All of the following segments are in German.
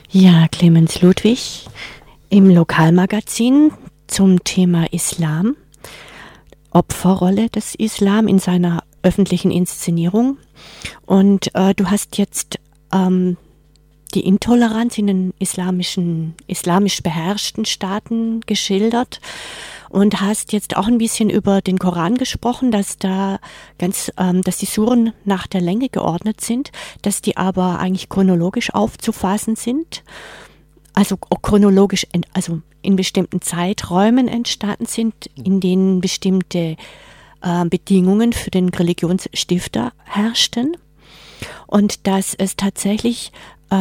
Ja, Clemens Ludwig im Lokalmagazin zum Thema Islam, Opferrolle des Islam in seiner öffentlichen Inszenierung. Und du hast jetzt die Intoleranz in den islamisch beherrschten Staaten geschildert und hast jetzt auch ein bisschen über den Koran gesprochen, dass dass die Suren nach der Länge geordnet sind, dass die aber eigentlich chronologisch aufzufassen sind, also chronologisch, also in bestimmten Zeiträumen entstanden sind, in denen bestimmte Bedingungen für den Religionsstifter herrschten und dass es tatsächlich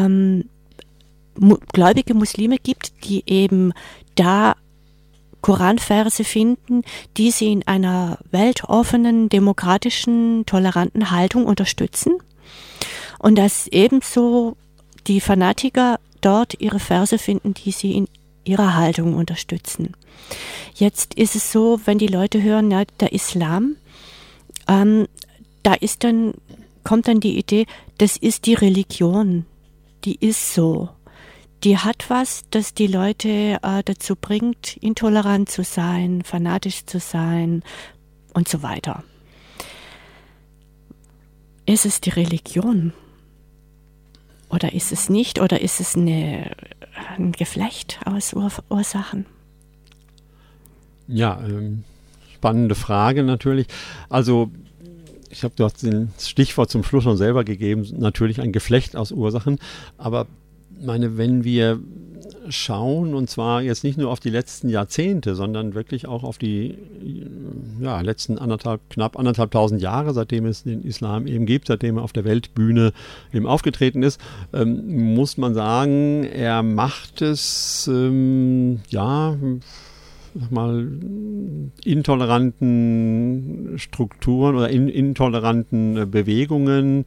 gläubige Muslime gibt, die eben da Koranverse finden, die sie in einer weltoffenen, demokratischen, toleranten Haltung unterstützen und dass ebenso die Fanatiker dort ihre Verse finden, die sie in ihrer Haltung unterstützen. Jetzt ist es so, wenn die Leute hören, ja, der Islam, kommt dann die Idee, das ist die Religion. Die ist so. Die hat was, das die Leute dazu bringt, intolerant zu sein, fanatisch zu sein und so weiter. Ist es die Religion? Oder ist es nicht? Oder ist es ein Geflecht aus Ursachen? Ja, spannende Frage natürlich. Also du hast das Stichwort zum Schluss schon selber gegeben, natürlich ein Geflecht aus Ursachen, aber wenn wir schauen, und zwar jetzt nicht nur auf die letzten Jahrzehnte, sondern wirklich auch auf die letzten knapp 1.500 Jahre, seitdem es den Islam eben gibt, seitdem er auf der Weltbühne eben aufgetreten ist, muss man sagen, er macht es, intoleranten Strukturen oder intoleranten Bewegungen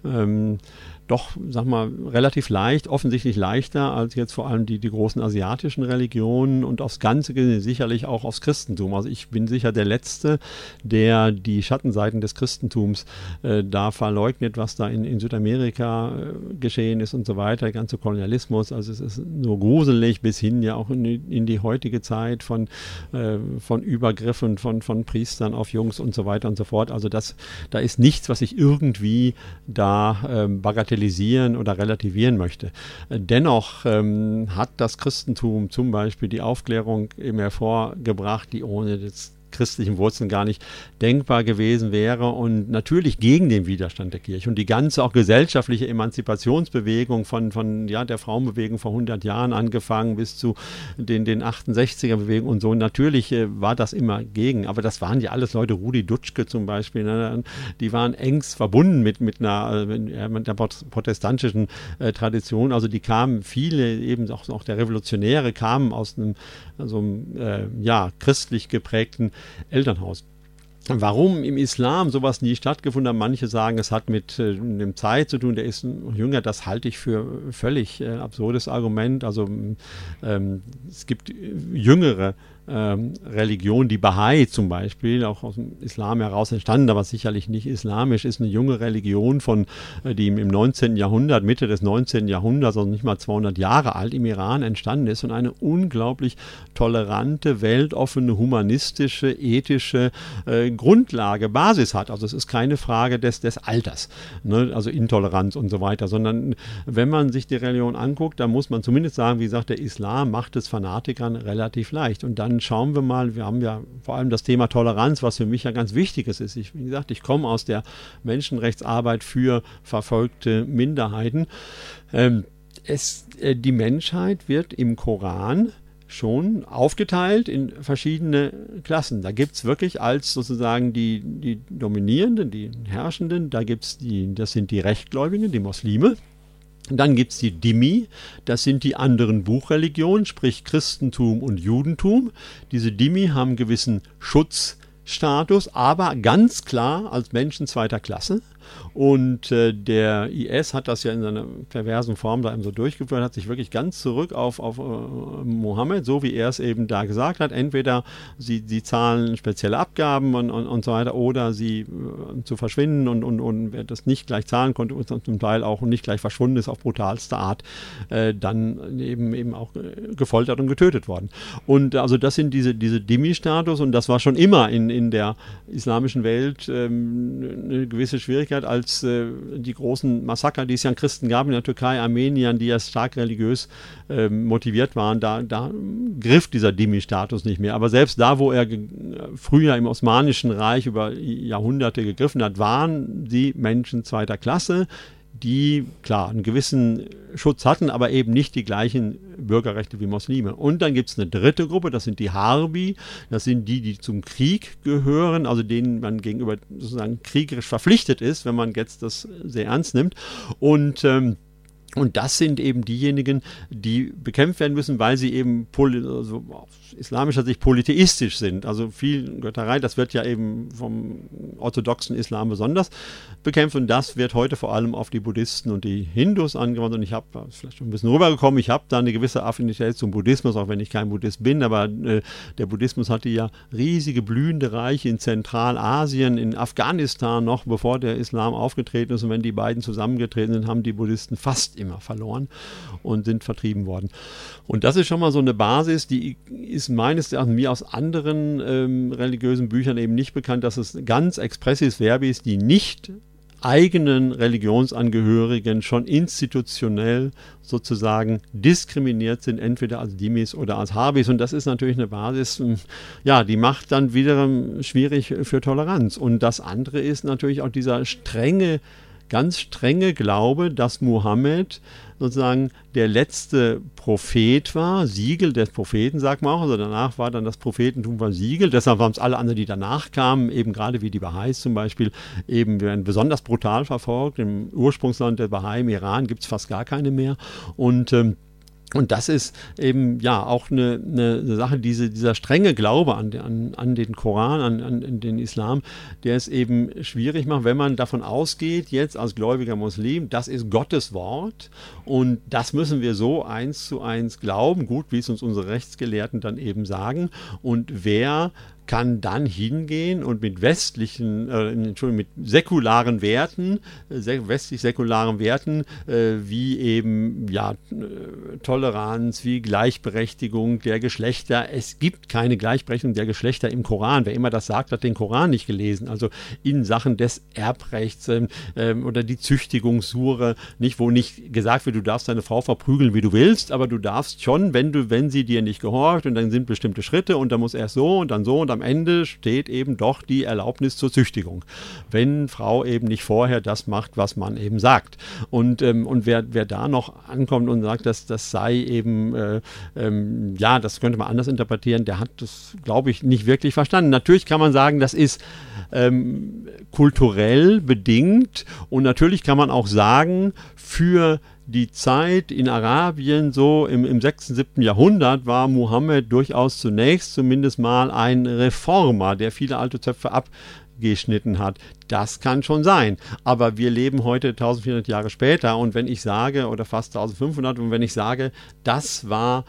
doch, relativ leicht, offensichtlich leichter als jetzt vor allem die großen asiatischen Religionen und aufs Ganze gesehen sicherlich auch aufs Christentum. Also ich bin sicher der Letzte, der die Schattenseiten des Christentums da verleugnet, was da in Südamerika geschehen ist und so weiter, der ganze Kolonialismus. Also es ist nur gruselig bis hin ja auch in die heutige Zeit von Übergriffen von Priestern auf Jungs und so weiter und so fort. Also da ist nichts, was ich irgendwie da bagatellisieren oder relativieren möchte. Dennoch hat das Christentum zum Beispiel die Aufklärung eben hervorgebracht, die ohne das christlichen Wurzeln gar nicht denkbar gewesen wäre und natürlich gegen den Widerstand der Kirche. Und die ganze auch gesellschaftliche Emanzipationsbewegung von der Frauenbewegung vor 100 Jahren angefangen bis zu den 68er-Bewegungen und so. Natürlich war das immer gegen, aber das waren ja alles Leute, Rudi Dutschke zum Beispiel, ne, die waren engst verbunden mit der protestantischen Tradition. Also die kamen, viele eben auch der Revolutionäre kamen aus einem christlich geprägten Elternhaus. Warum im Islam sowas nie stattgefunden hat, manche sagen, es hat mit dem Zeit zu tun, der ist jünger, das halte ich für völlig absurdes Argument. Also es gibt jüngere Religion, die Bahai zum Beispiel, auch aus dem Islam heraus entstanden, aber sicherlich nicht islamisch, ist eine junge Religion die im 19. Jahrhundert, Mitte des 19. Jahrhunderts, also nicht mal 200 Jahre alt, im Iran entstanden ist und eine unglaublich tolerante, weltoffene, humanistische, ethische Grundlage, Basis hat. Also es ist keine Frage des Alters, ne? Also Intoleranz und so weiter, sondern wenn man sich die Religion anguckt, dann muss man zumindest sagen, wie gesagt, der Islam macht es Fanatikern relativ leicht. Und dann schauen wir mal, wir haben ja vor allem das Thema Toleranz, was für mich ja ganz Wichtiges ist. Wie gesagt, ich komme aus der Menschenrechtsarbeit für verfolgte Minderheiten. Die Menschheit wird im Koran schon aufgeteilt in verschiedene Klassen. Da gibt es wirklich als sozusagen die Dominierenden, die Herrschenden, das sind die Rechtgläubigen, die Muslime. Dann gibt es die Dhimmi, das sind die anderen Buchreligionen, sprich Christentum und Judentum. Diese Dhimmi haben einen gewissen Schutzstatus, aber ganz klar als Menschen zweiter Klasse. Und der IS hat das ja in seiner perversen Form da eben so durchgeführt, hat sich wirklich ganz zurück auf Mohammed, so wie er es eben da gesagt hat. Entweder sie zahlen spezielle Abgaben und so weiter, oder sie zu verschwinden und wer das nicht gleich zahlen konnte und zum Teil auch nicht gleich verschwunden ist auf brutalste Art, dann eben auch gefoltert und getötet worden. Und also das sind diese Dhimmi-Status, und das war schon immer in der islamischen Welt eine gewisse Schwierigkeit, als die großen Massaker, die es ja an Christen gab in der Türkei, Armeniern, die ja stark religiös motiviert waren, da griff dieser Dhimmi-Status nicht mehr. Aber selbst da, wo er früher im Osmanischen Reich über Jahrhunderte gegriffen hat, waren sie Menschen zweiter Klasse, die, klar, einen gewissen Schutz hatten, aber eben nicht die gleichen Bürgerrechte wie Muslime. Und dann gibt es eine dritte Gruppe, das sind die Harbi, das sind die zum Krieg gehören, also denen man gegenüber sozusagen kriegerisch verpflichtet ist, wenn man jetzt das sehr ernst nimmt. Und das sind eben diejenigen, die bekämpft werden müssen, weil sie eben also aus islamischer Sicht polytheistisch sind. Also viel Götterei, das wird ja eben vom orthodoxen Islam besonders bekämpft, und das wird heute vor allem auf die Buddhisten und die Hindus angewandt. Und ich habe vielleicht schon ein bisschen rübergekommen, ich habe da eine gewisse Affinität zum Buddhismus, auch wenn ich kein Buddhist bin, aber der Buddhismus hatte ja riesige blühende Reiche in Zentralasien, in Afghanistan noch, bevor der Islam aufgetreten ist, und wenn die beiden zusammengetreten sind, haben die Buddhisten fast immer verloren und sind vertrieben worden. Und das ist schon mal so eine Basis, die ist meines Erachtens mir aus anderen religiösen Büchern eben nicht bekannt, dass es ganz expressis verbis, die nicht eigenen Religionsangehörigen schon institutionell sozusagen diskriminiert sind, entweder als Dhimmis oder als Harbis. Und das ist natürlich eine Basis, ja, die macht dann wiederum schwierig für Toleranz. Und das andere ist natürlich auch dieser ganz strenge Glaube, dass Mohammed sozusagen der letzte Prophet war, Siegel des Propheten, sagt man auch, also danach war dann das Prophetentum versiegelt, deshalb waren es alle anderen, die danach kamen, eben gerade wie die Baha'is zum Beispiel, eben werden besonders brutal verfolgt. Im Ursprungsland der Bahai, im Iran, gibt es fast gar keine mehr, und das ist eben ja auch eine Sache, dieser strenge Glaube an den Koran, an den Islam, der es eben schwierig macht, wenn man davon ausgeht, jetzt als gläubiger Muslim, das ist Gottes Wort und das müssen wir so 1:1 glauben, gut, wie es uns unsere Rechtsgelehrten dann eben sagen. Und wer kann dann hingehen und mit mit säkularen Werten, westlich-säkularen Werten, wie eben Toleranz, wie Gleichberechtigung der Geschlechter. Es gibt keine Gleichberechtigung der Geschlechter im Koran. Wer immer das sagt, hat den Koran nicht gelesen. Also in Sachen des Erbrechts oder die Züchtigungssure, wo nicht gesagt wird, du darfst deine Frau verprügeln, wie du willst, aber du darfst schon, wenn sie dir nicht gehorcht, und dann sind bestimmte Schritte und dann muss erst so und dann so und am Ende steht eben doch die Erlaubnis zur Züchtigung, wenn Frau eben nicht vorher das macht, was man eben sagt. Und wer da noch ankommt und sagt, dass das sei eben, das könnte man anders interpretieren, der hat das, glaube ich, nicht wirklich verstanden. Natürlich kann man sagen, das ist kulturell bedingt, und natürlich kann man auch sagen, für die Zeit in Arabien, so im 6., 7. Jahrhundert, war Mohammed durchaus zumindest mal ein Reformer, der viele alte Zöpfe abgeschnitten hat. Das kann schon sein. Aber wir leben heute 1400 Jahre später, und wenn ich sage, oder fast 1500, und wenn ich sage, das war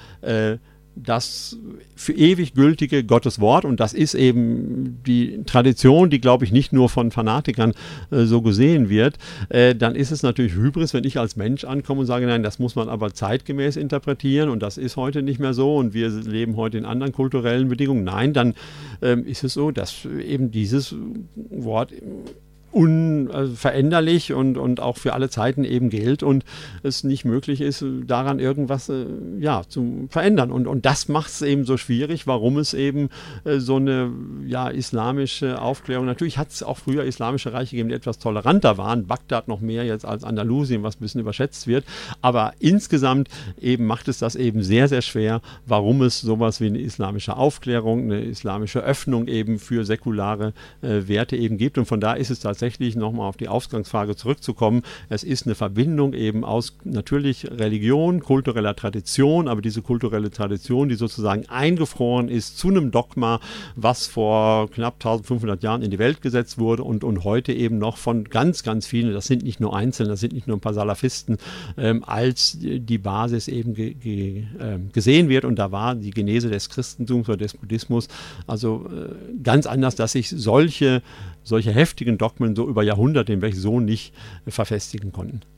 das für ewig gültige Gottes Wort, und das ist eben die Tradition, die, glaube ich, nicht nur von Fanatikern so gesehen wird, dann ist es natürlich Hybris, wenn ich als Mensch ankomme und sage, nein, das muss man aber zeitgemäß interpretieren und das ist heute nicht mehr so und wir leben heute in anderen kulturellen Bedingungen. Nein, dann ist es so, dass eben dieses Wort unveränderlich und auch für alle Zeiten eben gilt und es nicht möglich ist, daran irgendwas zu verändern. Und das macht es eben so schwierig, warum es eben so eine islamische Aufklärung, natürlich hat es auch früher islamische Reiche gegeben, die etwas toleranter waren, Bagdad noch mehr jetzt als Andalusien, was ein bisschen überschätzt wird, aber insgesamt eben macht es das eben sehr, sehr schwer, warum es sowas wie eine islamische Aufklärung, eine islamische Öffnung eben für säkulare Werte eben gibt, und von da ist es tatsächlich tatsächlich nochmal auf die Ausgangsfrage zurückzukommen, es ist eine Verbindung eben aus natürlich Religion, kultureller Tradition, aber diese kulturelle Tradition, die sozusagen eingefroren ist zu einem Dogma, was vor knapp 1500 Jahren in die Welt gesetzt wurde und heute eben noch von ganz, ganz vielen, das sind nicht nur Einzelne, das sind nicht nur ein paar Salafisten, als die Basis eben gesehen wird. Und da war die Genese des Christentums oder des Buddhismus also ganz anders, dass sich solche heftigen Dogmen so über Jahrhunderte hinweg so nicht verfestigen konnten.